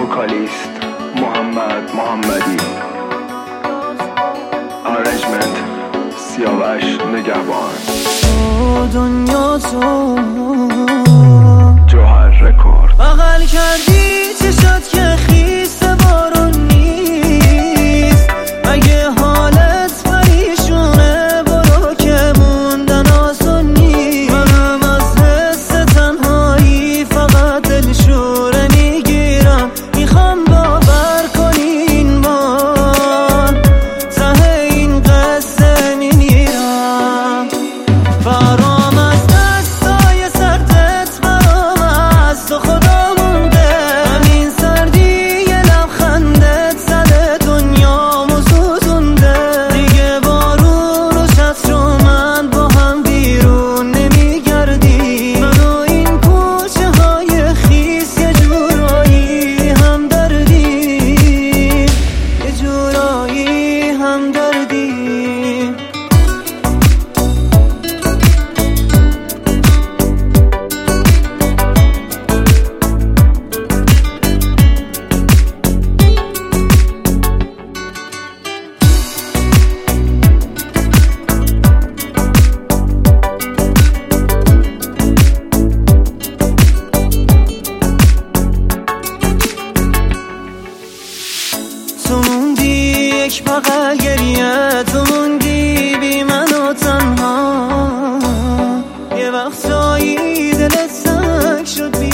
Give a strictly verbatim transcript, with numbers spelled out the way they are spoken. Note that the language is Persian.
وکالیست محمد محمدی، آرنجمنت سیاوش نگهبان، دنیا تو جوهر رکورد. بغل کردی چشات که خیس بارون نیست، اگه حالت پریشونه برو که موندن آسون نیست. منم از حس تنهایی فقط دلشوره میگیرم، میخوام باور کنی این بار ته این قصه میمیرم. برام از دستای سردت برام از تو خدا مونده، همین سردی یه لبخندت زده دنیامو سوزونده. دیگه بارون و چتر و من با هم بیرون نمیگردی، من و این کوچه های خیس یه جورایی هم دردیم، یه جورایی هم دردیم. تو موندی یک بغل گریه، تو موندی بی من و تنها. یه وقتایی دلت تنگ شد